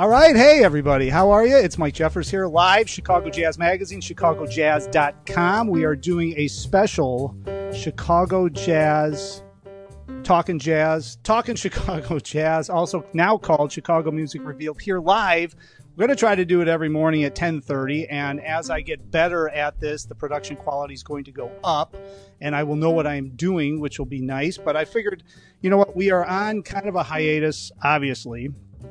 All right. Hey, everybody. How are you? It's Mike Jeffers here, live, Chicago Jazz Magazine, ChicagoJazz.com. We are doing a special Chicago Jazz, Talking Chicago Jazz, also now called Chicago Music Revealed, here live. We're going to try to do it every morning at 10:30, and as I get better at this, the production quality is going to go up, and I will know what I'm doing, which will be nice. But I figured, you know what, we are on kind of a hiatus, obviously,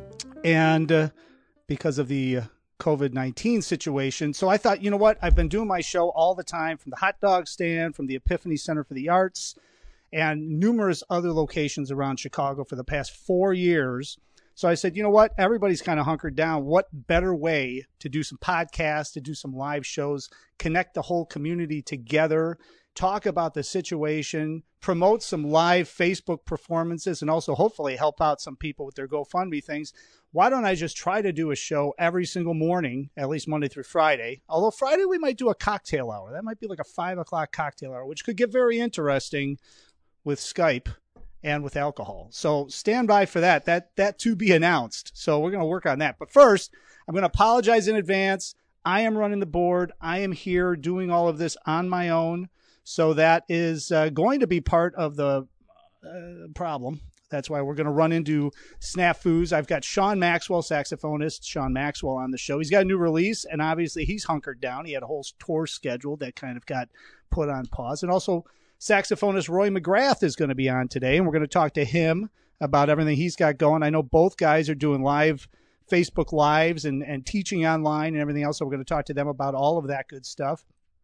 and because of the COVID-19 situation. So I thought, you know what, I've been doing my show all the time from the hot dog stand, from the Epiphany Center for the Arts, and numerous other locations around Chicago for the past 4 years. So I said, you know what, everybody's kind of hunkered down. What better way to do some podcasts, to do some live shows, connect the whole community together, talk about the situation, promote some live Facebook performances, and also hopefully help out some people with their GoFundMe things. Why don't I just try to do a show every single morning, at least Monday through Friday? Although Friday we might do a cocktail hour. That might be like a 5 o'clock cocktail hour, which could get very interesting with Skype and with alcohol. So stand by for that. That to be announced. So we're going to work on that. But first, I'm going to apologize in advance. I am running the board. I am here doing all of this on my own. So that is going to be part of the problem. That's why we're going to run into snafus. I've got Sean Maxwell, saxophonist Sean Maxwell, on the show. He's got a new release, and obviously he's hunkered down. He had a whole tour scheduled that kind of got put on pause. And also saxophonist Roy McGrath is going to be on today, and we're going to talk to him about everything he's got going. I know both guys are doing live Facebook Lives and teaching online and everything else, so we're going to talk to them about all of that good stuff.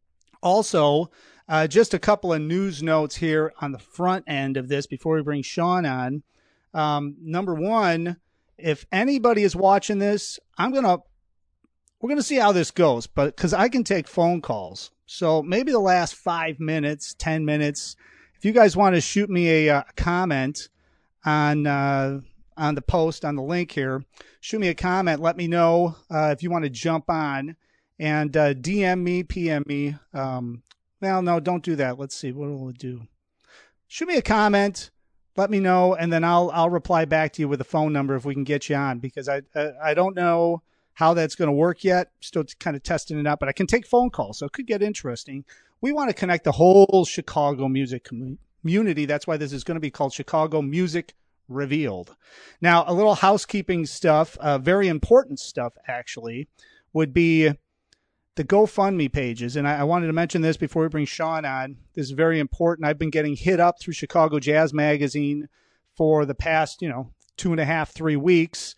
Also, just a couple of news notes here on the front end of this before we bring Sean on. Number one, if anybody is watching this, we're going to see how this goes, but because I can take phone calls. So maybe the last 5 minutes, 10 minutes, if you guys want to shoot me a comment on the post, on the link here, shoot me a comment. Let me know if you want to jump on and DM me, PM me. Well, no, don't do that. Let's see. What will it do? Shoot me a comment. Let me know, and then I'll reply back to you with a phone number if we can get you on, because I don't know how that's going to work yet. Still kind of testing it out, but I can take phone calls, so it could get interesting. We want to connect the whole Chicago music community. That's why this is going to be called Chicago Music Revealed. Now, a little housekeeping stuff, very important stuff, actually, would be the GoFundMe pages. And I wanted to mention this before we bring Sean on. This is very important. I've been getting hit up through Chicago Jazz Magazine for the past, 2.5, 3 weeks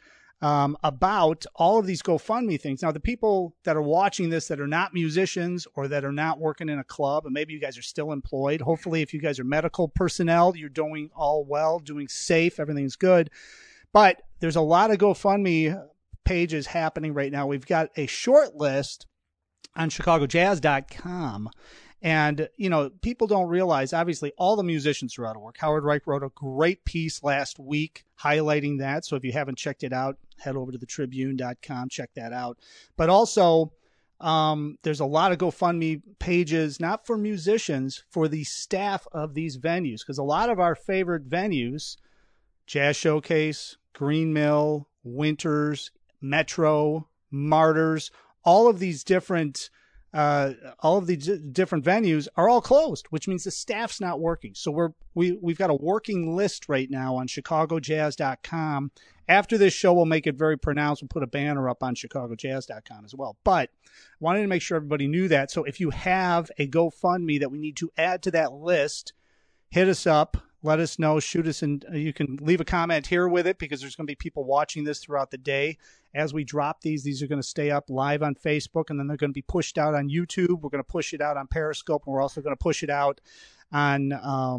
about all of these GoFundMe things. Now, the people that are watching this that are not musicians or that are not working in a club, and maybe you guys are still employed. Hopefully, if you guys are medical personnel, you're doing all well, doing safe, everything's good. But there's a lot of GoFundMe pages happening right now. We've got a short list on ChicagoJazz.com. And, people don't realize, obviously, all the musicians are out of work. Howard Reich wrote a great piece last week highlighting that. So if you haven't checked it out, head over to thetribune.com, check that out. But also, there's a lot of GoFundMe pages, not for musicians, for the staff of these venues. Because a lot of our favorite venues, Jazz Showcase, Green Mill, Winters, Metro, Martyrs, all of these different venues are all closed, which means the staff's not working. So we've got a working list right now on ChicagoJazz.com. After this show, we'll make it very pronounced. We'll put a banner up on ChicagoJazz.com as well. But I wanted to make sure everybody knew that. So if you have a GoFundMe that we need to add to that list, hit us up. Let us know. Shoot us, and you can leave a comment here with it, because there's going to be people watching this throughout the day. As we drop these are going to stay up live on Facebook, and then they're going to be pushed out on YouTube. We're going to push it out on Periscope, and we're also going to push it out on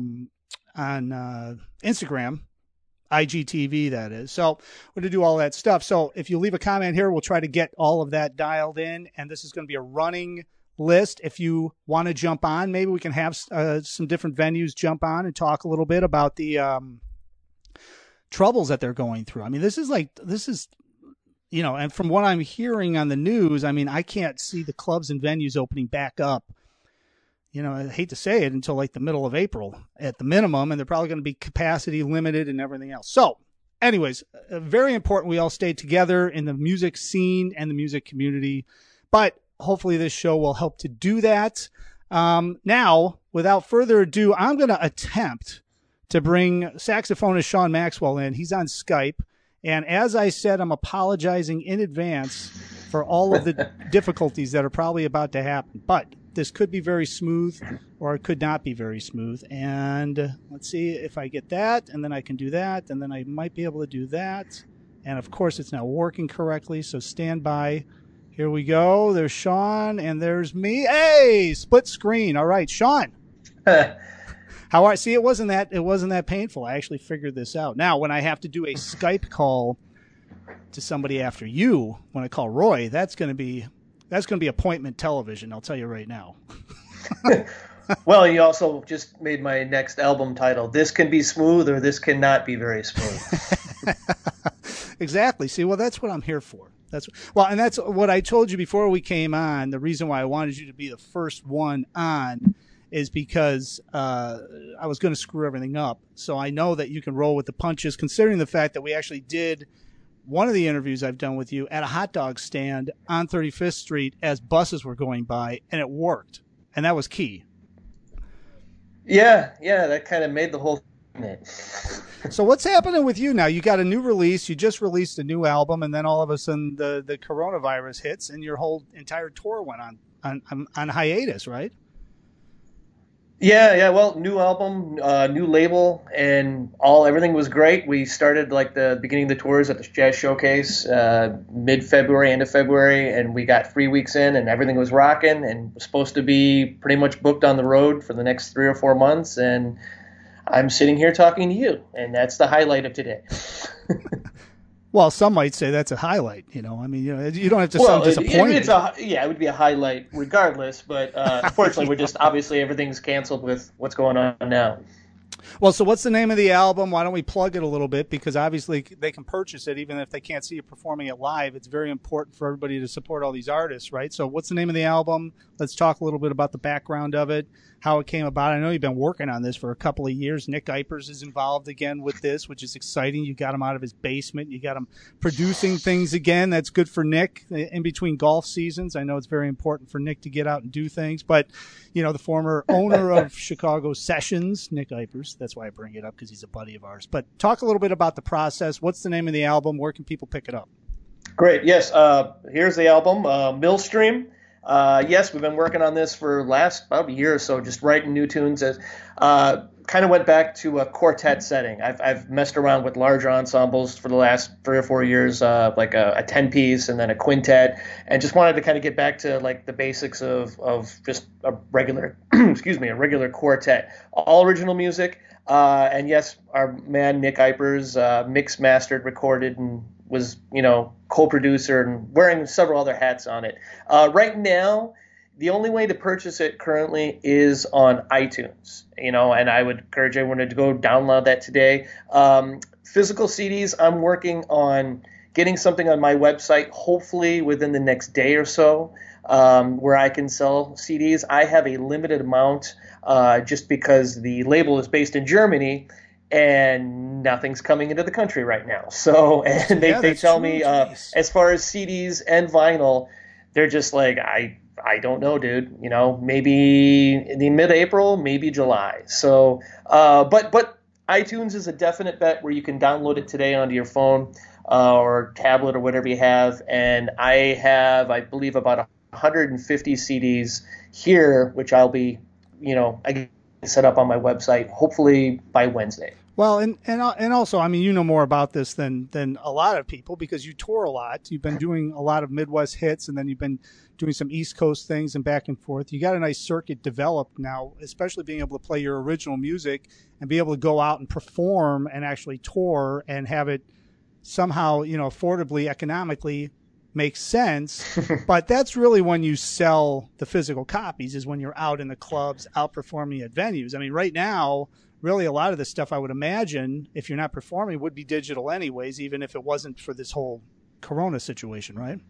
Instagram, IGTV, that is. So we're going to do all that stuff. So if you leave a comment here, we'll try to get all of that dialed in, and this is going to be a running list. If you want to jump on, maybe we can have some different venues jump on and talk a little bit about the troubles that they're going through. I mean, this is and from what I'm hearing on the news, I mean, I can't see the clubs and venues opening back up. I hate to say it, until like the middle of April at the minimum, and they're probably going to be capacity limited and everything else. So anyways, very important. We all stay together in the music scene and the music community, but hopefully this show will help to do that. Now, without further ado, I'm going to attempt to bring saxophonist Sean Maxwell in. He's on Skype. And as I said, I'm apologizing in advance for all of the difficulties that are probably about to happen. But this could be very smooth, or it could not be very smooth. And let's see if I get that, and then I can do that, and then I might be able to do that. And, of course, it's not working correctly, so stand by. Here we go. There's Sean, and there's me. Hey, split screen. All right, Sean. How are? See, it wasn't that painful. I actually figured this out. Now, when I have to do a Skype call to somebody after you, when I call Roy, that's going to be appointment television. I'll tell you right now. Well, you also just made my next album title. This can be smooth, or this cannot be very smooth. Exactly. See, well, that's what I'm here for. That's what I told you before we came on. The reason why I wanted you to be the first one on is because I was going to screw everything up. So I know that you can roll with the punches, considering the fact that we actually did one of the interviews I've done with you at a hot dog stand on 35th Street as buses were going by, and it worked. And that was key. Yeah, that kind of made the whole thing. So what's happening with you now? You got a new release. You just released a new album, and then all of a sudden the coronavirus hits, and your whole entire tour went on hiatus, right? Yeah. Well, new album, new label, and everything was great. We started like the beginning of the tours at the Jazz Showcase mid-February, end of February, and we got 3 weeks in, and everything was rocking, and was supposed to be pretty much booked on the road for the next 3 or 4 months. And I'm sitting here talking to you, and that's the highlight of today. Well, some might say that's a highlight. You don't have to sound disappointed. It would be a highlight regardless. But unfortunately, we're just obviously everything's canceled with what's going on now. Well, so what's the name of the album? Why don't we plug it a little bit? Because obviously they can purchase it even if they can't see you performing it live. It's very important for everybody to support all these artists, right? So what's the name of the album? Let's talk a little bit about the background of it, how it came about. I know you've been working on this for a couple of years. Nick Ypers is involved again with this, which is exciting. You got him out of his basement. You got him producing things again. That's good for Nick in between golf seasons. I know it's very important for Nick to get out and do things. But, the former owner of Chicago Sessions, Nick Ypers, that's why I bring it up, because he's a buddy of ours. But talk a little bit about the process. What's the name of the album? Where can people pick it up? Great. Yes. Here's the album, Millstream. Yes, we've been working on this for about a year or so, just writing new tunes. Kind of went back to a quartet setting. I've messed around with larger ensembles for the last 3 or 4 years, like a 10-piece and then a quintet, and just wanted to kind of get back to like the basics of just a regular, a regular quartet. All original music. And yes, our man Nick Ypers mixed, mastered, recorded, and was, co-producer and wearing several other hats on it. Right now, the only way to purchase it currently is on iTunes, and I would encourage everyone to go download that today. Physical CDs, I'm working on getting something on my website, hopefully within the next day or so, where I can sell CDs. I have a limited amount just because the label is based in Germany, and nothing's coming into the country right now. So, and they tell me, as far as CDs and vinyl, they're just like, I don't know, dude. Maybe in the mid-April, maybe July. So, but iTunes is a definite bet where you can download it today onto your phone or tablet or whatever you have. And I have, I believe, about 150 CDs here, which I'll be, I set up on my website, hopefully by Wednesday. Well, and also, more about this than a lot of people, because you tour a lot. You've been doing a lot of Midwest hits, and then you've been doing some East Coast things and back and forth. You got a nice circuit developed now, especially being able to play your original music and be able to go out and perform and actually tour and have it somehow, affordably, economically make sense. But that's really when you sell the physical copies, is when you're out in the clubs, out performing at venues. Right now, really a lot of this stuff, I would imagine, if you're not performing, would be digital anyways, even if it wasn't for this whole Corona situation, right?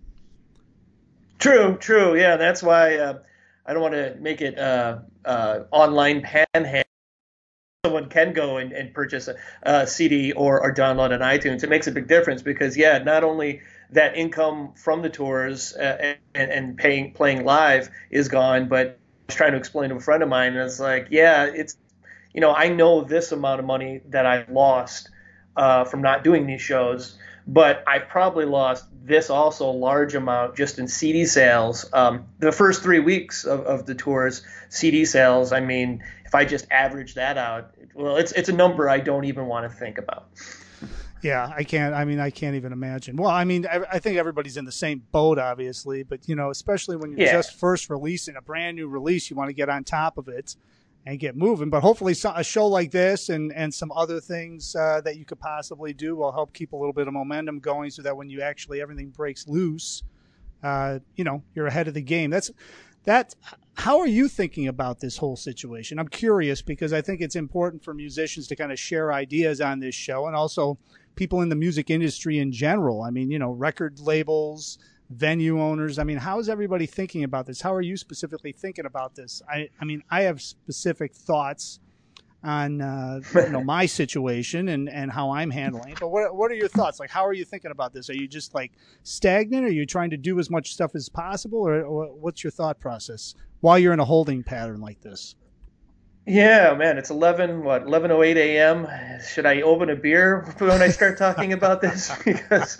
True. Yeah, that's why I don't want to make it online panhandling. someone can go and purchase a CD or download on iTunes, it makes a big difference because, yeah, not only that income from the tours and playing live is gone, but I was trying to explain to a friend of mine, and it's like, yeah, it's, I know this amount of money that I lost from not doing these shows, but I probably lost this also large amount just in CD sales. The first 3 weeks of the tours, CD sales, I mean, if I just average that out, well, it's a number I don't even want to think about. Yeah, I can't. I mean, I can't even imagine. Well, I mean, I think everybody's in the same boat, obviously, but especially when you're just first releasing a brand new release, you want to get on top of it and get moving. But hopefully, a show like this and some other things that you could possibly do will help keep a little bit of momentum going, so that when you actually everything breaks loose, you're ahead of the game. That's how are you thinking about this whole situation? I'm curious because I think it's important for musicians to kind of share ideas on this show, and also people in the music industry in general. I mean, record labels, venue owners. I mean, how is everybody thinking about this? How are you specifically thinking about this? I mean, I have specific thoughts on my situation and how I'm handling it. But what are your thoughts? Like, how are you thinking about this? Are you just like stagnant? Are you trying to do as much stuff as possible, or what's your thought process while you're in a holding pattern like this? Yeah, man, it's 11:08 a.m. Should I open a beer when I start talking about this? Because,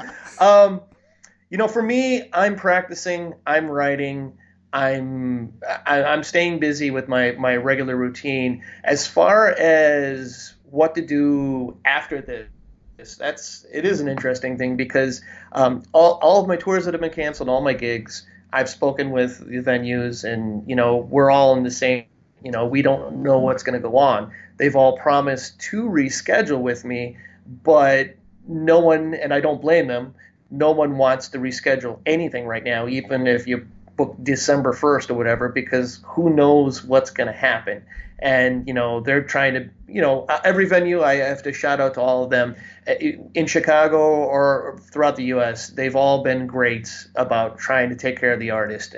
for me, I'm practicing, I'm writing, I'm staying busy with my regular routine. As far as what to do after this, it is an interesting thing because all of my tours that have been canceled, all my gigs, I've spoken with the venues, and we're all in the same. We don't know what's going to go on. They've all promised to reschedule with me, but no one, and I don't blame them, no one wants to reschedule anything right now, even if you book December 1st or whatever, because who knows what's going to happen. And, they're trying to, every venue, I have to shout out to all of them in Chicago or throughout the U.S. They've all been great about trying to take care of the artist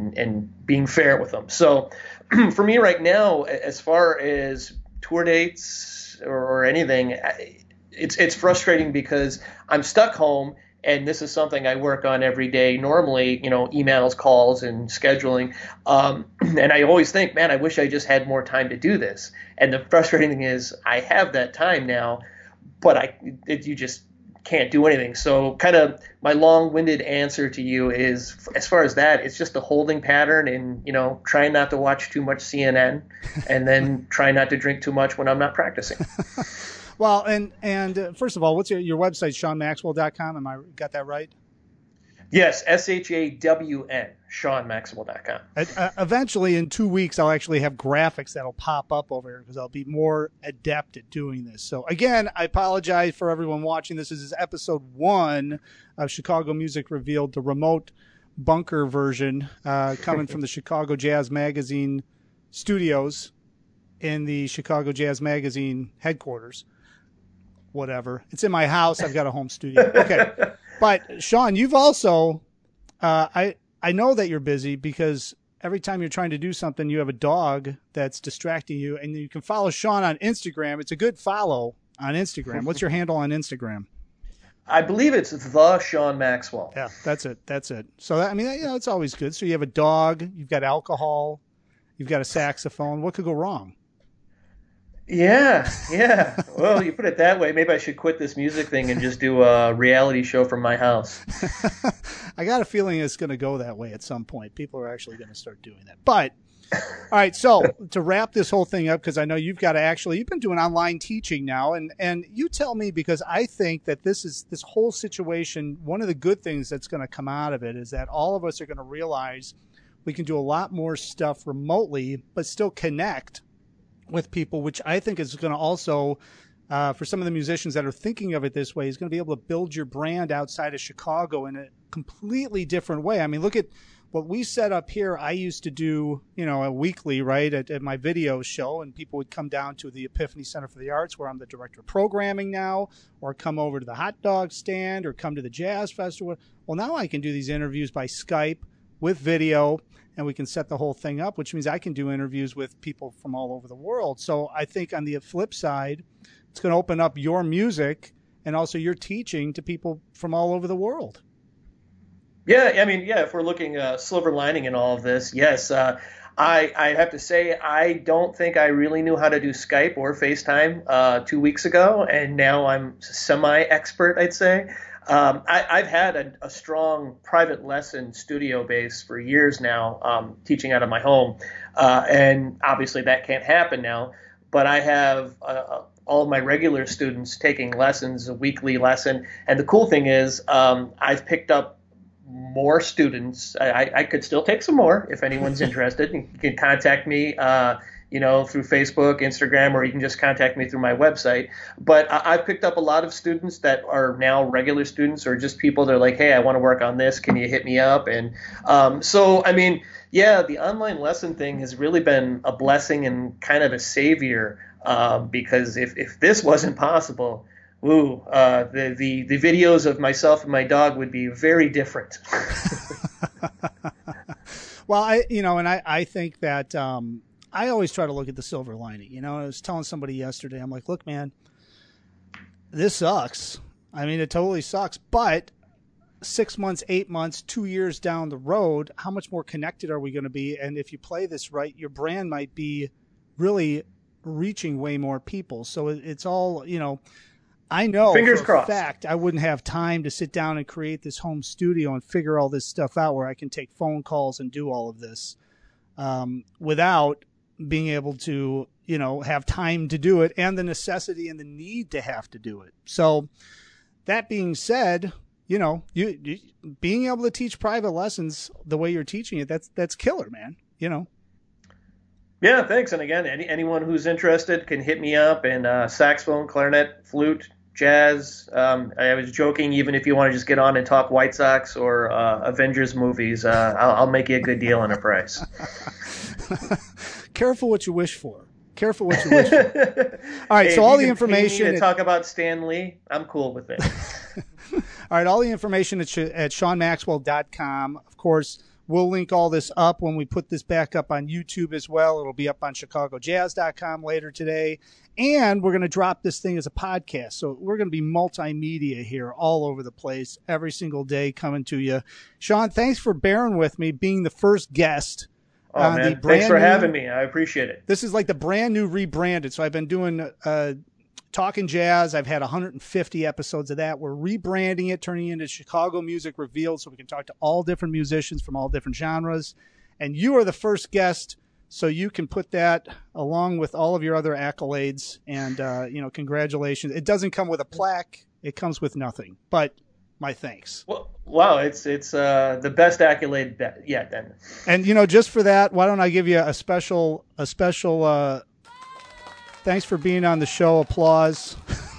and being fair with them. So for me right now, as far as tour dates or anything, it's frustrating because I'm stuck home. And this is something I work on every day normally, emails, calls, and scheduling. And I always think, man, I wish I just had more time to do this. And the frustrating thing is I have that time now, but you just can't do anything. So kind of my long-winded answer to you is, as far as that, it's just a holding pattern and, trying not to watch too much CNN and then try not to drink too much when I'm not practicing. Well, and first of all, what's your website, SeanMaxwell.com? Am I got that right? Yes, SHAWN, SeanMaxwell.com. Eventually, in 2 weeks, I'll actually have graphics that'll pop up over here because I'll be more adept at doing this. So, again, I apologize for everyone watching. This is episode 1 of Chicago Music Revealed, the remote bunker version, coming from the Chicago Jazz Magazine studios in the Chicago Jazz Magazine headquarters. Whatever. It's in my house. I've got a home studio. Okay. But Sean, you've also, I know that you're busy because every time you're trying to do something, you have a dog that's distracting you, and you can follow Sean on Instagram. It's a good follow on Instagram. What's your handle on Instagram? I believe it's the Sean Maxwell. Yeah, that's it. That's it. So, it's always good. So you have a dog, you've got alcohol, you've got a saxophone. What could go wrong? Yeah. Well, you put it that way. Maybe I should quit this music thing and just do a reality show from my house. I got a feeling it's going to go that way at some point. People are actually going to start doing that. But, all right, so to wrap this whole thing up, because I know you've been doing online teaching now, and you tell me, because I think that this whole situation, one of the good things that's going to come out of it is that all of us are going to realize we can do a lot more stuff remotely, but still connect with people, which I think is going to also, for some of the musicians that are thinking of it this way, is going to be able to build your brand outside of Chicago in a completely different way. I mean, look at what we set up here. I used to do, a weekly, right, at my video show, and people would come down to the Epiphany Center for the Arts, where I'm the director of programming now, or come over to the hot dog stand, or come to the Jazz Festival. Well, now I can do these interviews by Skype, with video, and we can set the whole thing up, which means I can do interviews with people from all over the world. So I think on the flip side, it's going to open up your music and also your teaching to people from all over the world. Yeah, I mean, yeah, if we're looking silver lining in all of this, yes. I have to say, I don't think I really knew how to do Skype or FaceTime 2 weeks ago, and now I'm semi-expert, I'd say. I've had a strong private lesson studio base for years now, teaching out of my home, and obviously that can't happen now. But I have all of my regular students taking lessons, a weekly lesson, and the cool thing is I've picked up more students. I could still take some more if anyone's interested. You can contact me, through Facebook, Instagram, or you can just contact me through my website. But I've picked up a lot of students that are now regular students, or just people that are like, hey, I want to work on this. Can you hit me up? And so, I mean, yeah, the online lesson thing has really been a blessing and kind of a savior, because if this wasn't possible, the videos of myself and my dog would be very different. Well, I think that I always try to look at the silver lining. I was telling somebody yesterday, I'm like, look, man, this sucks. I mean, it totally sucks. But 6 months, 8 months, 2 years down the road, how much more connected are we going to be? And if you play this right, your brand might be really reaching way more people. So it's all, I know Fingers for a crossed. fact I wouldn't have time to sit down and create this home studio and figure all this stuff out where I can take phone calls and do all of this without being able to, have time to do it and the necessity and the need to have to do it. So that being said, you being able to teach private lessons the way you're teaching it, that's killer, man. Yeah, thanks. And again, anyone who's interested can hit me up. And saxophone, clarinet, flute, jazz. I was joking, even if you want to just get on and talk White Sox or Avengers movies, I'll make you a good deal and a price. Careful what you wish for. Careful what you wish for. All right, so all the information. To talk about Stan Lee, I'm cool with it. All right, all the information at SeanMaxwell.com. Of course, we'll link all this up when we put this back up on YouTube as well. It'll be up on ChicagoJazz.com later today. And we're going to drop this thing as a podcast. So we're going to be multimedia here all over the place every single day coming to you. Sean, thanks for bearing with me, being the first guest. Oh, man. Thanks for having me. I appreciate it. This is like the brand new rebranded. So I've been doing Talking Jazz. I've had 150 episodes of that. We're rebranding it, turning it into Chicago Music Revealed so we can talk to all different musicians from all different genres. And you are the first guest, so you can put that along with all of your other accolades. And, congratulations. It doesn't come with a plaque. It comes with nothing. But my thanks. Well, wow, it's the best accolade yet then. And, just for that, why don't I give you a special thanks for being on the show. Applause.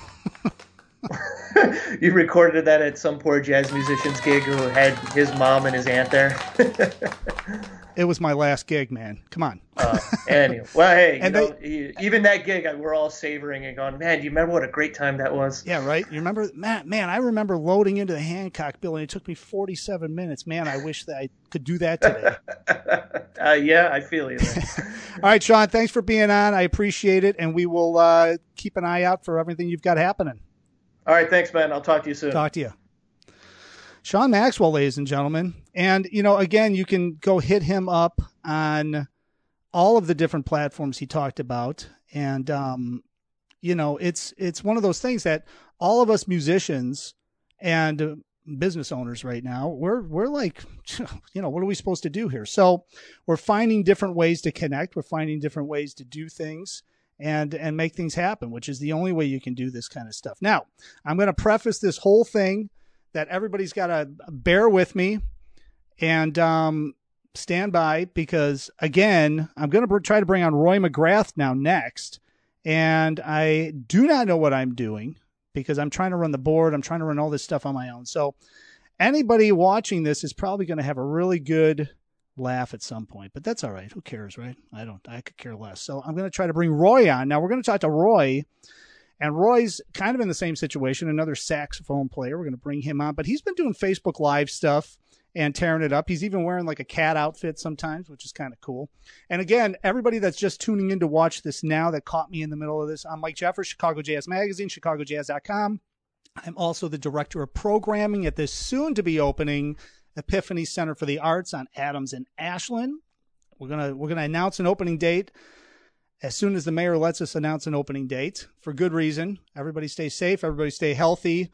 You recorded that at some poor jazz musician's gig who had his mom and his aunt there. It was my last gig, man. Come on. Anyway, well, hey, even that gig, we're all savoring and going, man, do you remember what a great time that was? Yeah, right. You remember, man, I remember loading into the Hancock building. It took me 47 minutes. Man, I wish that I could do that today. Yeah, I feel you. All right, Sean, thanks for being on. I appreciate it. And we will keep an eye out for everything you've got happening. All right, thanks, man. I'll talk to you soon. Talk to you. Sean Maxwell, ladies and gentlemen. And, again, you can go hit him up on all of the different platforms he talked about. And, it's one of those things that all of us musicians and business owners right now, we're like, what are we supposed to do here? So we're finding different ways to connect. We're finding different ways to do things and make things happen, which is the only way you can do this kind of stuff. Now, I'm going to preface this whole thing that everybody's got to bear with me and stand by because, again, I'm going to try to bring on Roy McGrath now next. And I do not know what I'm doing because I'm trying to run the board. I'm trying to run all this stuff on my own. So anybody watching this is probably going to have a really good laugh at some point, but that's all right. Who cares, right? I could care less. So I'm going to try to bring Roy on. Now we're going to talk to Roy. And Roy's kind of in the same situation, another saxophone player. We're going to bring him on. But he's been doing Facebook Live stuff and tearing it up. He's even wearing like a cat outfit sometimes, which is kind of cool. And again, everybody that's just tuning in to watch this now that caught me in the middle of this, I'm Mike Jeffers, Chicago Jazz Magazine, ChicagoJazz.com. I'm also the director of programming at this soon-to-be opening Epiphany Center for the Arts on Adams and Ashland. We're gonna announce an opening date as soon as the mayor lets us announce an opening date, for good reason. Everybody stay safe. Everybody stay healthy.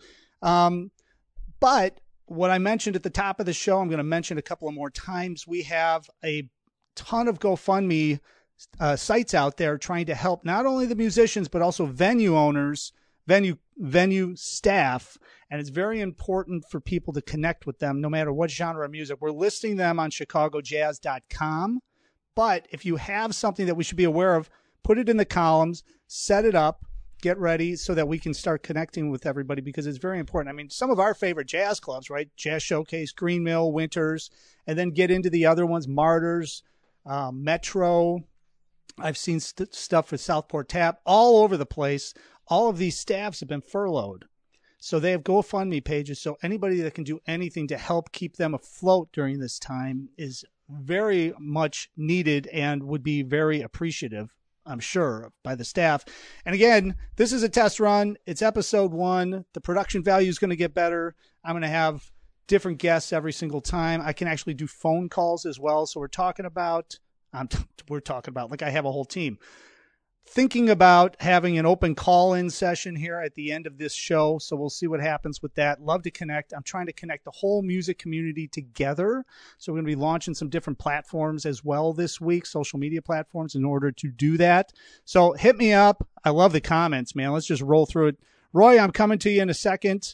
But what I mentioned at the top of the show, I'm going to mention a couple of more times. We have a ton of GoFundMe sites out there trying to help not only the musicians, but also venue owners, venue staff. And it's very important for people to connect with them no matter what genre of music. We're listing them on ChicagoJazz.com. But if you have something that we should be aware of, put it in the columns, set it up, get ready so that we can start connecting with everybody, because it's very important. I mean, some of our favorite jazz clubs, right? Jazz Showcase, Green Mill, Winters, and then get into the other ones, Martyrs, Metro. I've seen stuff with Southport Tap all over the place. All of these staffs have been furloughed. So they have GoFundMe pages. So anybody that can do anything to help keep them afloat during this time is very much needed and would be very appreciative, I'm sure, by the staff. And again, this is a test run. It's episode 1. The production value is going to get better. I'm going to have different guests every single time. I can actually do phone calls as well. So we're talking about like I have a whole team. Thinking about having an open call-in session here at the end of this show. So we'll see what happens with that. Love to connect. I'm trying to connect the whole music community together. So we're going to be launching some different platforms as well this week, social media platforms, in order to do that. So hit me up. I love the comments, man. Let's just roll through it. Roy, I'm coming to you in a second.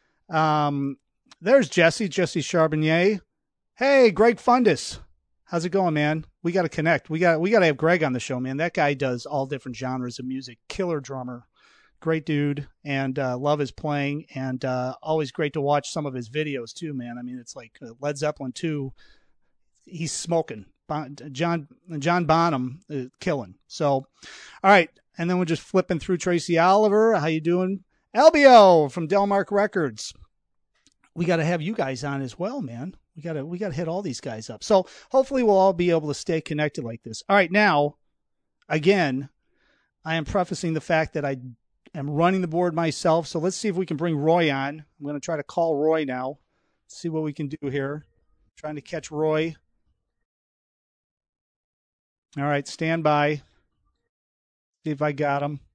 There's Jesse Charbonnier. Hey, Greg Fundus. How's it going, man? We got to connect. We got to have Greg on the show, man. That guy does all different genres of music. Killer drummer. Great dude. And love his playing. And always great to watch some of his videos too, man. I mean, it's like Led Zeppelin 2. He's smoking. John Bonham killing. So, all right. And then we're just flipping through Tracy Oliver. How you doing? Elbio from Delmark Records. We got to have you guys on as well, man. We gotta hit all these guys up. So hopefully we'll all be able to stay connected like this. All right, now, again, I am prefacing the fact that I am running the board myself. So let's see if we can bring Roy on. I'm going to try to call Roy now. See what we can do here. Trying to catch Roy. All right, stand by. See if I got him.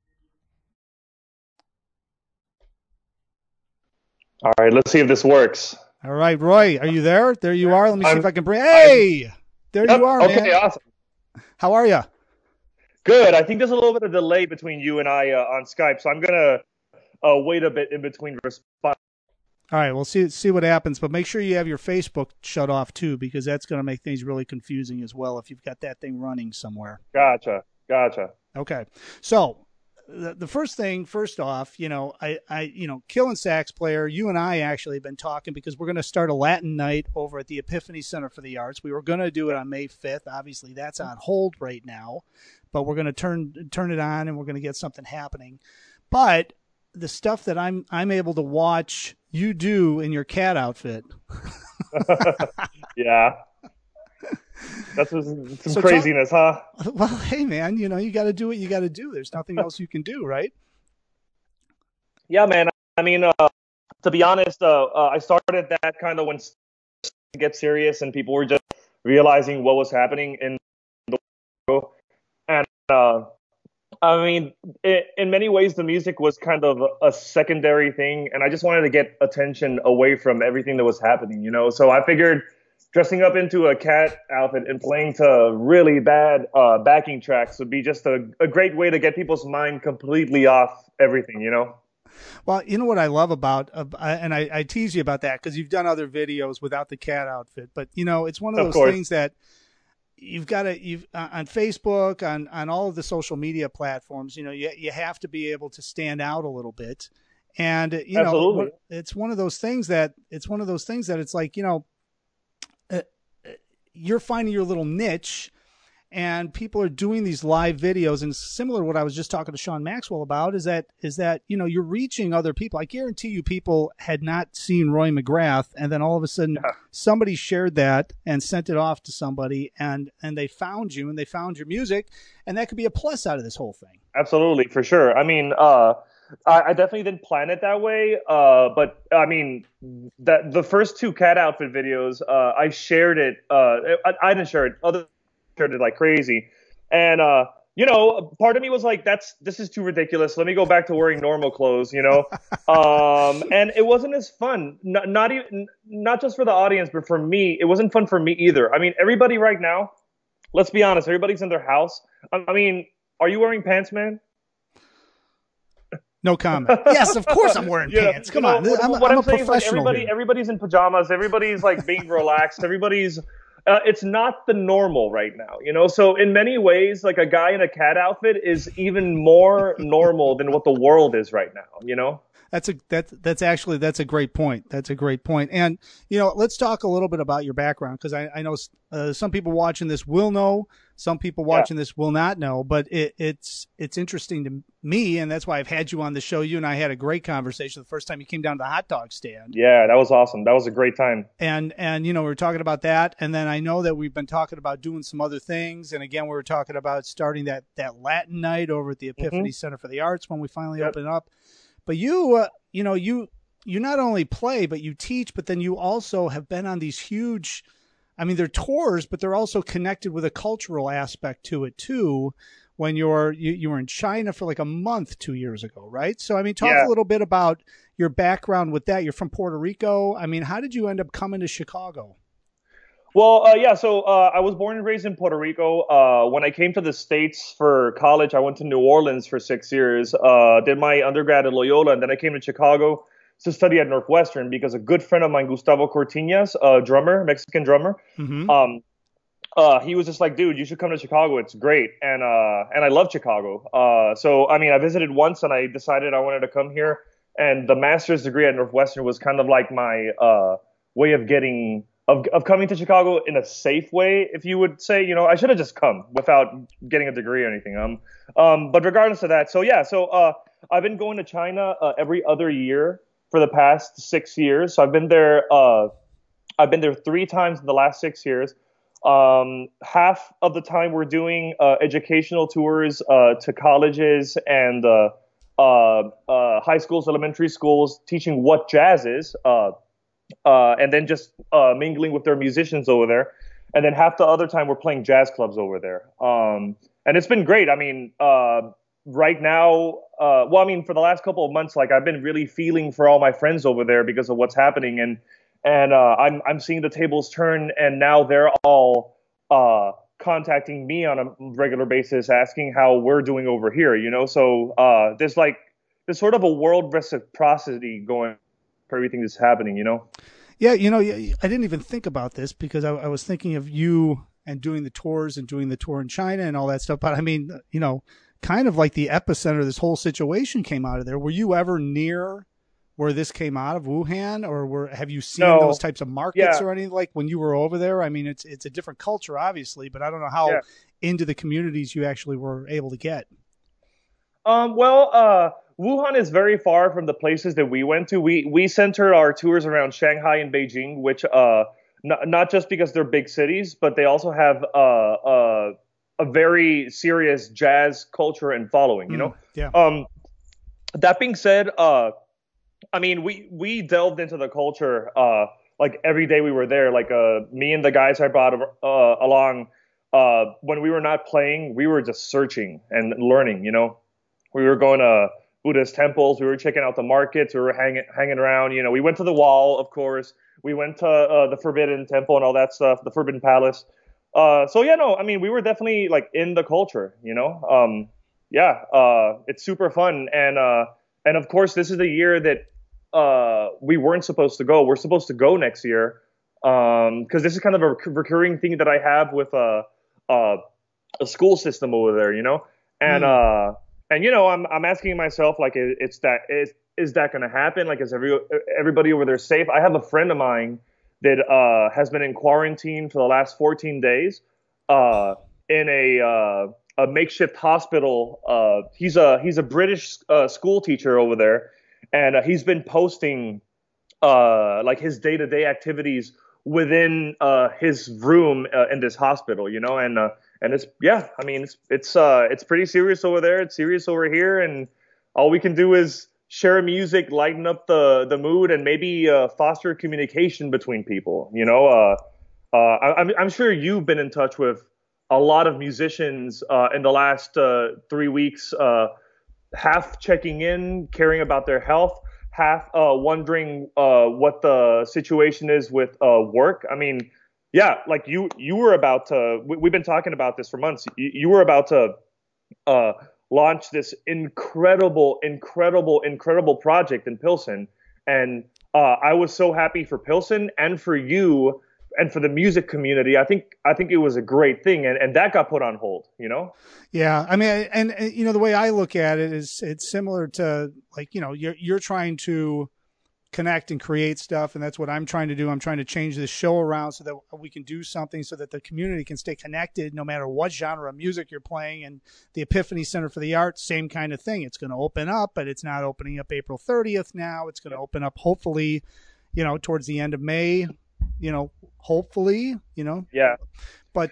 All right, let's see if this works. All right, Roy, are you there? There you are. Let me see if I can bring. Hey, there you are, man. Okay, awesome. How are you? Good. I think there's a little bit of delay between you and I on Skype, so I'm gonna wait a bit in between response. All right, we'll see what happens, but make sure you have your Facebook shut off too, because that's going to make things really confusing as well if you've got that thing running somewhere. Gotcha. Okay, so the first off, Killing Sax Player, you and I actually have been talking because we're going to start a Latin night over at the Epiphany Center for the Arts. We were going to do it on May 5th. Obviously, that's on hold right now, but we're going to turn it on and we're going to get something happening. But the stuff that I'm able to watch you do in your cat outfit. Yeah. That's some craziness, huh? Well, hey, man, you got to do what you got to do. There's nothing else you can do, right? Yeah, man. I mean, to be honest, I started that kind of when it gets serious and people were just realizing what was happening in the world. And I mean, in many ways, the music was kind of a secondary thing, and I just wanted to get attention away from everything that was happening, So I figured dressing up into a cat outfit and playing to really bad backing tracks would be just a great way to get people's mind completely off everything, Well, you know what I love about, and I tease you about that because you've done other videos without the cat outfit, but it's one of those things that you've got to, on Facebook, on all of the social media platforms, you have to be able to stand out a little bit. And, Absolutely. it's one of those things that it's like, you're finding your little niche and people are doing these live videos, and similar to what I was just talking to Sean Maxwell about is that you're reaching other people. I guarantee you people had not seen Roy McGrath, and then all of a sudden somebody shared that and sent it off to somebody, and they found you and they found your music, and that could be a plus out of this whole thing. Absolutely, for sure. I mean, I definitely didn't plan it that way, but I mean, that the first two cat outfit videos, I shared it. I didn't share it. Others shared it like crazy, and part of me was like, this is too ridiculous. Let me go back to wearing normal clothes, and it wasn't as fun. Not just for the audience, but for me, it wasn't fun for me either. I mean, everybody right now, let's be honest, everybody's in their house. I mean, are you wearing pants, man? No comment. Yes, of course I'm wearing pants. Come on, I'm a professional. Like everybody's in pajamas. Everybody's like being relaxed. Everybody's. It's not the normal right now, So in many ways, like a guy in a cat outfit is even more normal than what the world is right now, That's a great point. That's a great point. And, let's talk a little bit about your background, because I know some people watching this will know, some people watching this will not know, but it's interesting to me. And that's why I've had you on the show. You and I had a great conversation the first time you came down to the hot dog stand. Yeah, that was awesome. That was a great time. And we were talking about that. And then I know that we've been talking about doing some other things. And again, we were talking about starting that Latin night over at the Epiphany Center for the Arts when we finally open it up. But you not only play, but you teach, but then you also have been on these huge, they're tours, but they're also connected with a cultural aspect to it too. When you were in China for like a month 2 years ago, right? So, talk a little bit about your background with that. You're from Puerto Rico. How did you end up coming to Chicago? Well, so I was born and raised in Puerto Rico. When I came to the States for college, I went to New Orleans for 6 years, did my undergrad at Loyola, and then I came to Chicago to study at Northwestern because a good friend of mine, Gustavo Cortinas, a drummer, Mexican drummer, he was just like, dude, you should come to Chicago. It's great. And I love Chicago. So, I visited once and I decided I wanted to come here. And the master's degree at Northwestern was kind of like my way of coming to Chicago in a safe way, if you would say. I should have just come without getting a degree or anything. But regardless of that, so I've been going to China every other year for the past 6 years. So I've been there 3 times in the last 6 years. Half of the time we're doing educational tours to colleges and high schools, elementary schools, teaching what jazz is. And then just mingling with their musicians over there. And then half the other time we're playing jazz clubs over there. And it's been great. Right now, for the last couple of months, like I've been really feeling for all my friends over there because of what's happening. And I'm seeing the tables turn, and now they're all contacting me on a regular basis, asking how we're doing over here, So there's sort of a world reciprocity going for everything that's happening, Yeah, I didn't even think about this because I was thinking of you and doing the tours and doing the tour in China and all that stuff. But kind of like the epicenter of this whole situation came out of there. Were you ever near where this came out of, Wuhan, or have you seen those types of markets or anything like when you were over there? It's a different culture, obviously, but I don't know how into the communities you actually were able to get. Wuhan is very far from the places that we went to. We center our tours around Shanghai and Beijing, which not just because they're big cities, but they also have a very serious jazz culture and following. That being said, we delved into the culture like every day we were there. Like me and the guys I brought along when we were not playing, we were just searching and learning. We were going to Buddhist temples. We were checking out the markets. We were hanging around. We went to the Wall, of course. We went to the Forbidden Temple and all that stuff, the Forbidden Palace. We were definitely like in the culture. It's super fun. And of course, this is the year that we weren't supposed to go. We're supposed to go next year because this is kind of a recurring thing that I have with a school system over there. And I'm asking myself, like, is that going to happen? Like, is everybody over there safe? I have a friend of mine that has been in quarantine for the last 14 days. in a makeshift hospital. He's a British school teacher over there, and he's been posting like his day-to-day activities within his room in this hospital, you know, and it's I mean it's pretty serious over there. It's serious over here, and all we can do is share music, lighten up the mood, and maybe foster communication between people. You know, I'm sure you've been in touch with a lot of musicians in the last 3 weeks, half checking in, caring about their health, half wondering what the situation is with work. I mean, yeah, like you were about to. We've been talking about this for months. You were about to launch this incredible project in Pilsen, and I was so happy for Pilsen and for you and for the music community. I think it was a great thing, and that got put on hold, you know? Yeah. I mean, and you know, the way I look at it is it's similar to, like, you know, you're trying to connect and create stuff, and that's what I'm trying to do. I'm trying to change this show around so that we can do something so that the community can stay connected no matter what genre of music you're playing. And the Epiphany Center for the Arts, same kind of thing. It's going to open up, but it's not opening up April 30th now. It's going to open up hopefully, you know, towards the end of May, you know, hopefully, you know. Yeah. But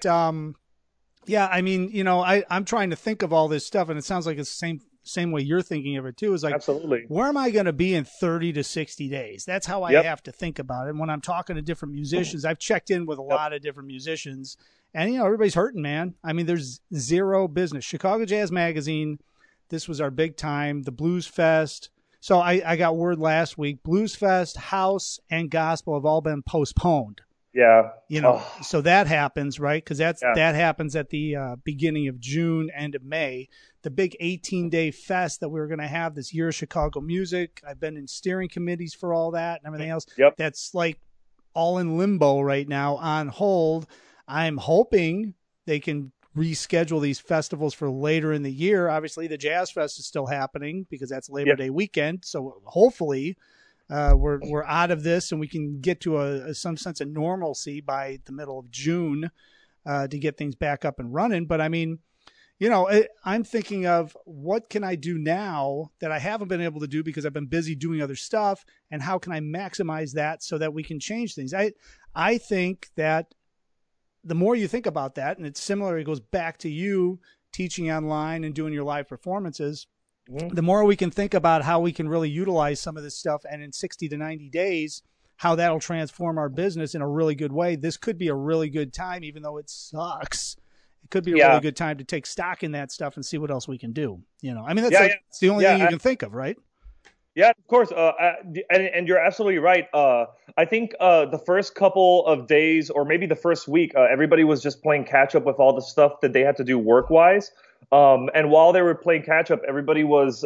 yeah, I mean, you know, I'm trying to think of all this stuff, and it sounds like it's the same way you're thinking of it too. Is like, absolutely, where am I going to be in 30 to 60 days? That's how I have to think about it. And when I'm talking to different musicians, I've checked in with a lot of different musicians, and, you know, everybody's hurting, man. I mean, there's zero business. Chicago Jazz Magazine, this was our big time, the Blues Fest. So I got word last week, Blues Fest, House, and Gospel have all been postponed. Yeah. You know, so that happens, right? Because that happens at the beginning of June, end of May. The big 18-day fest that we were going to have this year, Chicago Music. I've been in steering committees for all that and everything else. Yep. That's like all in limbo right now, on hold. I'm hoping they can reschedule these festivals for later in the year. Obviously, the Jazz Fest is still happening because that's Labor Day weekend. So hopefully we're out of this and we can get to some sense of normalcy by the middle of June to get things back up and running. But I mean, you know, I'm thinking of what can I do now that I haven't been able to do because I've been busy doing other stuff, and how can I maximize that so that we can change things? I think that the more you think about that, and it's similar, it goes back to you teaching online and doing your live performances, the more we can think about how we can really utilize some of this stuff, and in 60 to 90 days, how that'll transform our business in a really good way. This could be a really good time, even though it sucks. It could be a really good time to take stock in that stuff and see what else we can do. You know, I mean, it's the only thing you can think of, right? Yeah, of course. And you're absolutely right. I think the first couple of days, or maybe the first week, everybody was just playing catch up with all the stuff that they had to do work-wise. And while they were playing catch up, everybody was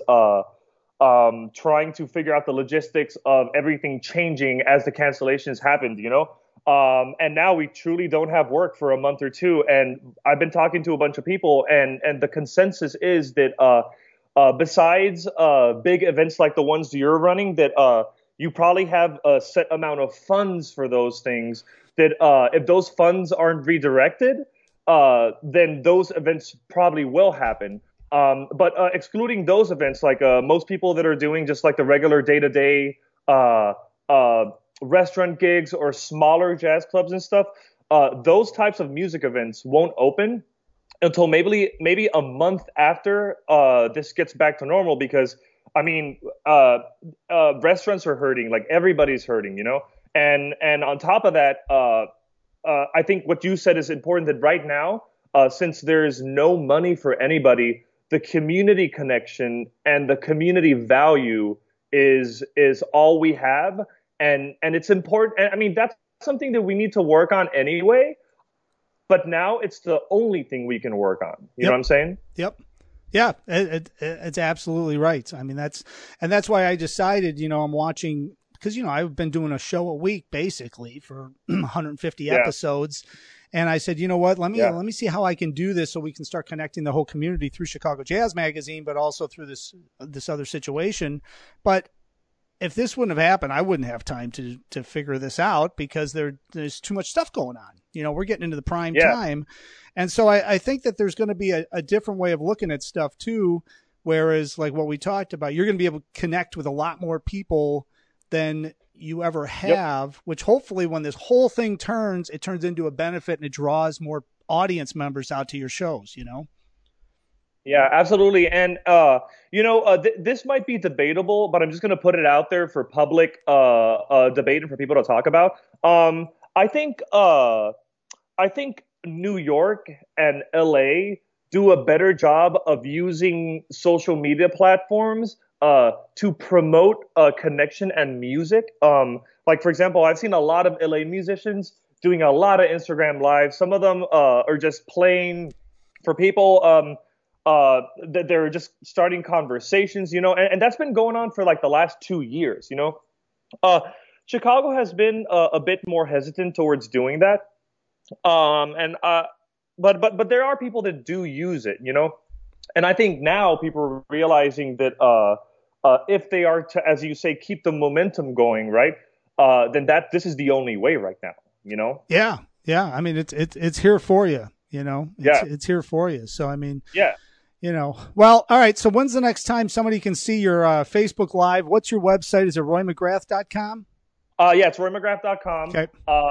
trying to figure out the logistics of everything changing as the cancellations happened, you know? And now we truly don't have work for a month or two. And I've been talking to a bunch of people, and the consensus is that besides big events like the ones you're running, that you probably have a set amount of funds for those things, that if those funds aren't redirected, then those events probably will happen. But excluding those events, like most people that are doing just like the regular day-to-day restaurant gigs or smaller jazz clubs and stuff, those types of music events won't open until maybe a month after this gets back to normal. Because, I mean, restaurants are hurting, like everybody's hurting, you know? And on top of that, I think what you said is important, that right now, since there's no money for anybody, the community connection and the community value is all we have. And it's important. And I mean, that's something that we need to work on anyway. But now it's the only thing we can work on. You know what I'm saying? Yep. Yeah, it's absolutely right. I mean, that's why I decided, you know, I'm watching, because, you know, I've been doing a show a week basically for 150 episodes. And I said, you know what, let me see how I can do this so we can start connecting the whole community through Chicago Jazz Magazine, but also through this other situation. But if this wouldn't have happened, I wouldn't have time to figure this out, because there's too much stuff going on. You know, we're getting into the prime time. And so I think that there's going to be a different way of looking at stuff too. Whereas like what we talked about, you're going to be able to connect with a lot more people than you ever have, which hopefully when this whole thing turns, it turns into a benefit and it draws more audience members out to your shows, you know? Yeah, absolutely. And, this might be debatable, but I'm just going to put it out there for public debate and for people to talk about. I think New York and LA do a better job of using social media platforms to promote connection and music. Like, for example, I've seen a lot of LA musicians doing a lot of Instagram lives. Some of them are just playing for people that they're just starting conversations, and that's been going on for like the last 2 years, Chicago has been a bit more hesitant towards doing that. But there are people that do use it, and I think now people are realizing that if they are to, as you say, keep the momentum going, right, then this is the only way right now, Yeah. I mean, it's here for you, It's here for you. So I mean, yeah. Well, all right. So when's the next time somebody can see your Facebook Live? What's your website? Is it roymcgrath.com? Yeah, it's roymcgrath.com. Okay.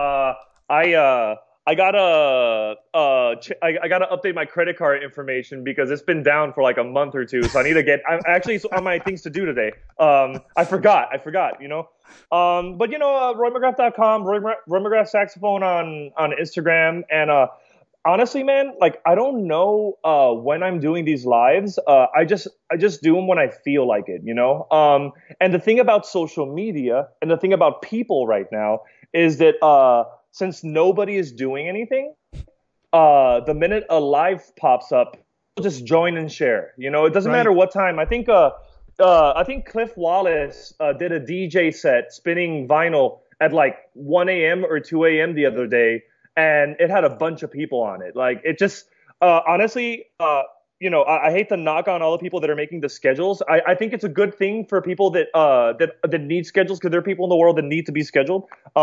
I gotta update my credit card information because it's been down for like a month or two. So I need to I'm actually on my things to do today. I forgot, But roymcgrath.com, Roy McGrath Saxophone on Instagram, and honestly, man, like I don't know when I'm doing these lives. I just do them when I feel like it, And the thing about social media and the thing about people right now is that since nobody is doing anything, the minute a live pops up, people just join and share. It doesn't matter what time. I think Cliff Wallace did a DJ set spinning vinyl at like 1 a.m. or 2 a.m. the other day. And it had a bunch of people on it. Like it just, honestly, I hate to knock on all the people that are making the schedules. I think it's a good thing for people that need schedules because there are people in the world that need to be scheduled.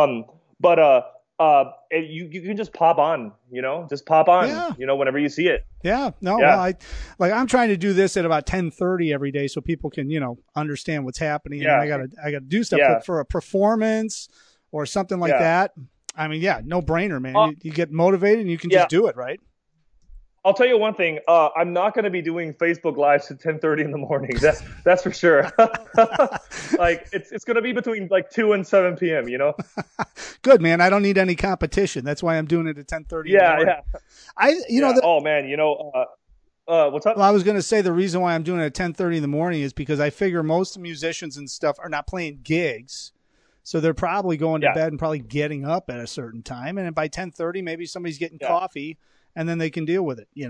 You can just pop on, whenever you see it. Yeah, no, yeah. Well, I'm trying to do this at about 10:30 every day so people can, understand what's happening. Yeah. And I got to do stuff for a performance or something like that. I mean, no brainer, man. You get motivated and you can just do it, right? I'll tell you one thing. I'm not going to be doing Facebook Lives at 10:30 in the morning. That's for sure. Like it's going to be between like 2 and 7 p.m. Good, man. I don't need any competition. That's why I'm doing it at 10:30. Yeah. Oh man, what's up? Well, I was going to say the reason why I'm doing it at 10:30 in the morning is because I figure most musicians and stuff are not playing gigs. So they're probably going to bed and probably getting up at a certain time. And by 10:30, maybe somebody's getting coffee and then they can deal with it, See?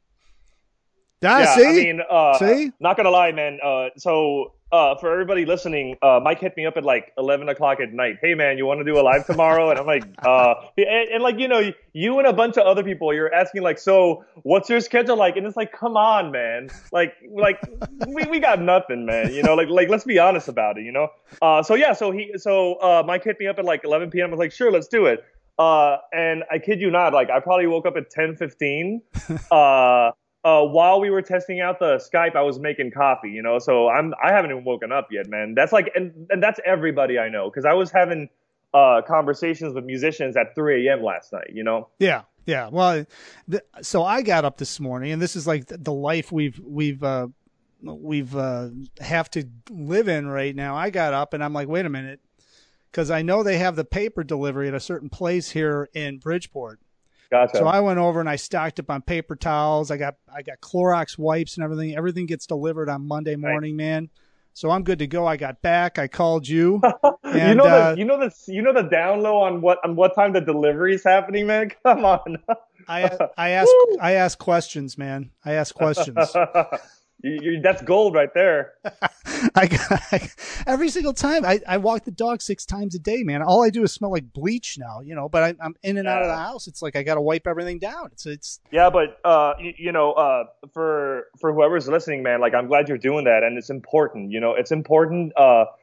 I mean, see? Not going to lie, man. So for everybody listening, Mike hit me up at like 11 o'clock at night. Hey, man, you want to do a live tomorrow? And I'm like, you and a bunch of other people, you're asking like, so what's your schedule like? And it's like, come on, man. Like we got nothing, man. Like let's be honest about it, So Mike hit me up at like 11 p.m. I was like, sure, let's do it. And I kid you not, like I probably woke up at 10:15. While we were testing out the Skype, I was making coffee, so I haven't even woken up yet, man. That's like, and that's everybody I know. Cause I was having, conversations with musicians at 3 a.m. last night, Yeah. Yeah. Well, so I got up this morning and this is like the life we've have to live in right now. I got up and I'm like, wait a minute. Cause I know they have the paper delivery at a certain place here in Bridgeport. Gotcha. So I went over and I stocked up on paper towels. I got Clorox wipes and everything. Everything gets delivered on Monday morning, man. So I'm good to go. I got back. I called you. And, you know the down low on what time the delivery is happening, man. Come on. I ask questions, man. I ask questions. That's gold right there. Every single time I walk the dog 6 times a day, man. All I do is smell like bleach now, but I'm in and out of the house. It's like I got to wipe everything down. It's but for whoever's listening, man, like I'm glad you're doing that, and it's important. It's important.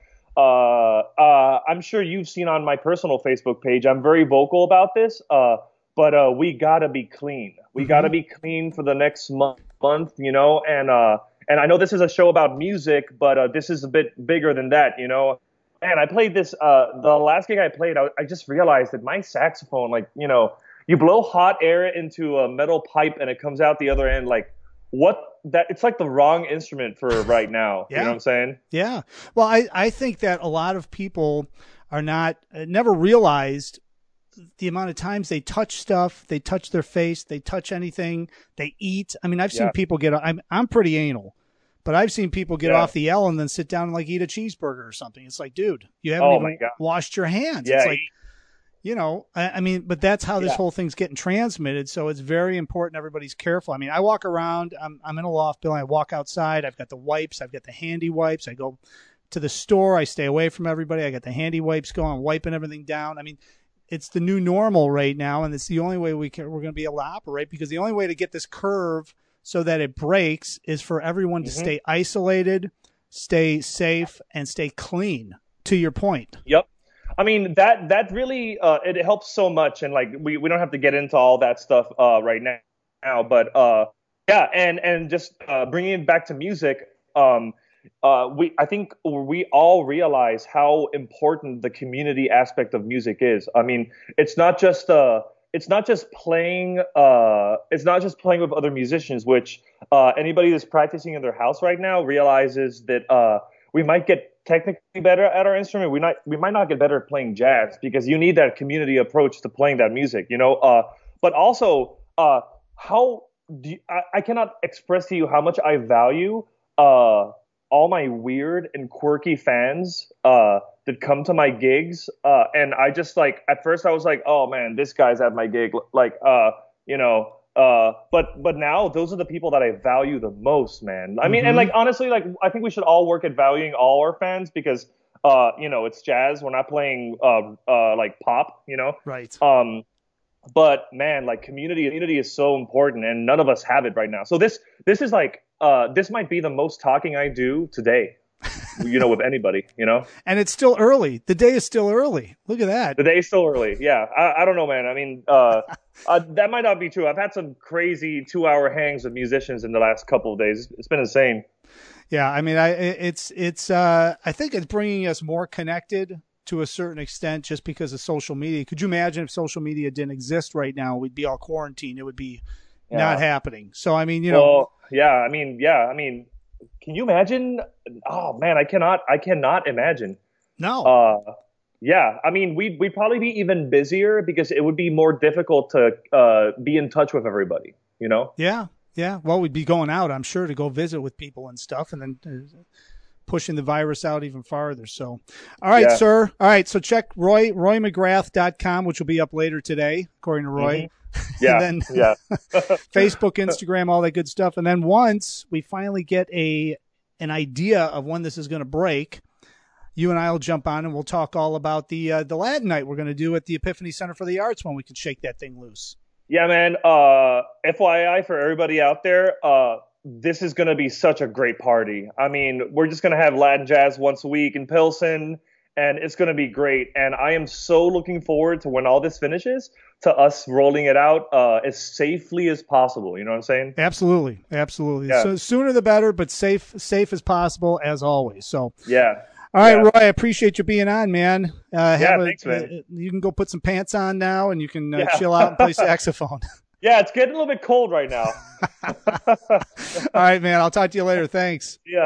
I'm sure you've seen on my personal Facebook page. I'm very vocal about this. But we gotta be clean. We got to be clean for the next month, you know, and I know this is a show about music, but this is a bit bigger than that, you know. And I played this, the last gig I played, I just realized that my saxophone, like, you know, you blow hot air into a metal pipe and it comes out the other end, like, it's like the wrong instrument for right now. Yeah. You know what I'm saying? Yeah. Well, I think that a lot of people are never realized the amount of times they touch stuff, they touch their face, they touch anything, they eat. I mean, I've seen people I'm pretty anal, but I've seen people get off the L and then sit down and like eat a cheeseburger or something. It's like, dude, you haven't even washed your hands. Yeah, it's like, you know, I mean, but that's how this whole thing's getting transmitted. So it's very important everybody's careful. I mean, I walk around, I'm in a loft building, I walk outside, I've got the wipes, I've got the handy wipes. I go to the store, I stay away from everybody. I got the handy wipes going, I'm wiping everything down. I mean, it's the new normal right now, and it's the only way we're going to be able to operate, because the only way to get this curve so that it breaks is for everyone to stay isolated, stay safe, and stay clean, to your point. Yep. I mean, that really, it helps so much. And like, we don't have to get into all that stuff right now, but and just bringing it back to music, I think we all realize how important the community aspect of music is. I mean, it's not just playing with other musicians, which anybody that's practicing in their house right now realizes that we might get technically better at our instrument. We might not get better at playing jazz, because you need that community approach to playing that music, you know. But also, I cannot express to you how much I value all my weird and quirky fans that come to my gigs. And I just, like, at first I was like, oh man, this guy's at my gig. Like, you know, but now those are the people that I value the most, man. I mean, and like, honestly, like, I think we should all work at valuing all our fans, because, you know, it's jazz. We're not playing, like pop, you know? Right. But man, like, community is so important, and none of us have it right now. So this is like, this might be the most talking I do today, you know, with anybody, you know? And it's still early. The day is still early. Look at that. The day is still early. Yeah. I don't know, man. I mean, that might not be true. I've had some crazy 2-hour hangs with musicians in the last couple of days. It's been insane. Yeah. I mean, I think it's bringing us more connected to a certain extent, just because of social media. Could you imagine if social media didn't exist right now? We'd be all quarantined. It would be not happening. So, I mean, you know. Well, I mean, can you imagine? Oh man, I cannot imagine. No. I mean, we'd probably be even busier, because it would be more difficult to be in touch with everybody, you know? Yeah. Yeah. Well, we'd be going out, I'm sure, to go visit with people and stuff, and then pushing the virus out even farther. So, all right, sir. All right. So check roymcgrath.com, which will be up later today, according to Roy. Mm-hmm. Yeah. And then Facebook, Instagram, all that good stuff. And then once we finally get an idea of when this is going to break, you and I will jump on and we'll talk all about the Latin night we're going to do at the Epiphany Center for the Arts, when we can shake that thing loose. Yeah, man. FYI for everybody out there, this is going to be such a great party. I mean, we're just going to have Latin jazz once a week in Pilsen, and it's going to be great. And I am so looking forward to when all this finishes, to us rolling it out as safely as possible. You know what I'm saying? Absolutely. Absolutely. Yeah. So sooner the better, but safe as possible, as always. So, yeah. All right, Roy, I appreciate you being on, man. Thanks, man. You can go put some pants on now, and you can chill out and play saxophone. Yeah, it's getting a little bit cold right now. All right, man. I'll talk to you later. Thanks. Yeah.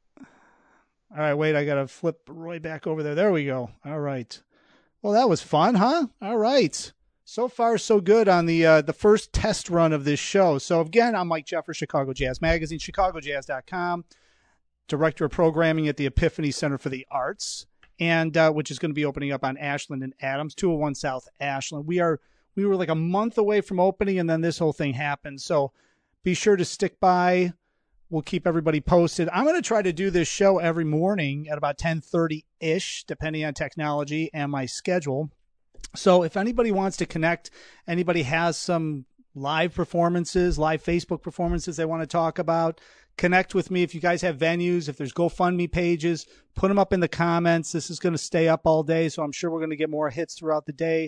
All right, wait. I got to flip Roy back over there. There we go. All right. Well, that was fun, huh? All right. So far, so good on the first test run of this show. So, again, I'm Mike Jeffers, Chicago Jazz Magazine, ChicagoJazz.com, Director of Programming at the Epiphany Center for the Arts, and which is going to be opening up on Ashland and Adams, 201 South Ashland. We were like a month away from opening, and then this whole thing happened. So be sure to stick by. We'll keep everybody posted. I'm going to try to do this show every morning at about 10:30-ish, depending on technology and my schedule. So if anybody wants to connect, anybody has some live performances, live Facebook performances they want to talk about, connect with me. If you guys have venues, if there's GoFundMe pages, put them up in the comments. This is going to stay up all day, so I'm sure we're going to get more hits throughout the day.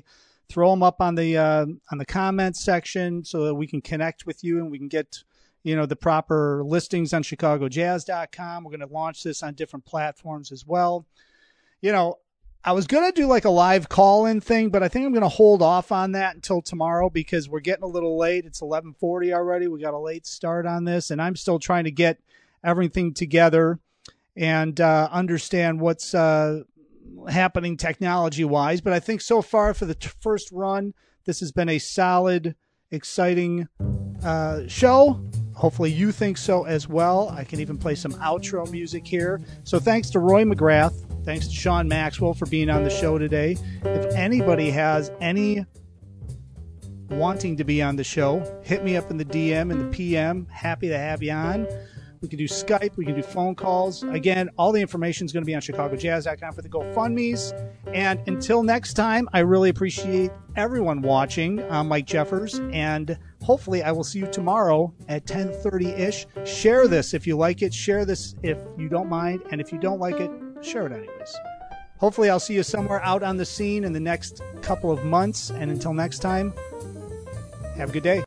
throw them up on the comments section so that we can connect with you and we can get, the proper listings on ChicagoJazz.com. We're going to launch this on different platforms as well. I was going to do like a live call-in thing, but I think I'm going to hold off on that until tomorrow because we're getting a little late. It's 11:40 already. We got a late start on this, and I'm still trying to get everything together and understand what's happening technology-wise. But I think so far for the first run, this has been a solid, exciting show. Hopefully you think so as well. I can even play some outro music here. So thanks to Roy McGrath. Thanks to Sean Maxwell for being on the show today. If anybody has any wanting to be on the show, hit me up in the DM and the PM. Happy to have you on. We can do Skype. We can do phone calls. Again, all the information is going to be on ChicagoJazz.com for the GoFundMes. And until next time, I really appreciate everyone watching. I'm Mike Jeffers, and hopefully I will see you tomorrow at 10:30-ish. Share this if you like it. Share this if you don't mind. And if you don't like it, share it anyways. Hopefully I'll see you somewhere out on the scene in the next couple of months. And until next time, have a good day.